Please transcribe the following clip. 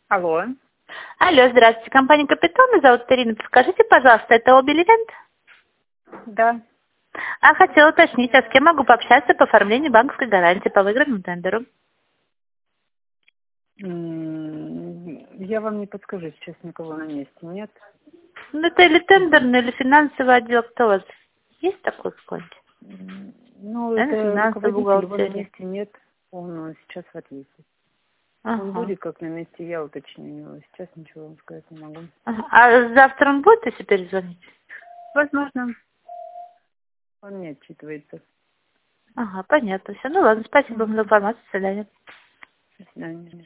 Алло. Алло, здравствуйте. Компания «Капитал». Меня зовут Ирина. Подскажите, пожалуйста, это Обиливент? Да. Хотела уточнить, а с кем могу пообщаться по оформлению банковской гарантии по выигранному тендеру? Я вам не подскажу, сейчас никого на месте нет. Ну, это или тендерный, или финансовый отдел. Кто у вас? Есть такой какой-нибудь? Ну, Наверное, это финансовая руководитель, его на бухгалтерия. месте нет. Он сейчас в отъезде. Он Ага. будет как на месте, я уточню его. Сейчас ничего вам сказать не могу. Ага. А завтра он будет, если перезвонить? Возможно, он не отчитывается. Ага, понятно. Все. Ну ладно, спасибо вам за информацию. До свидания. До свидания.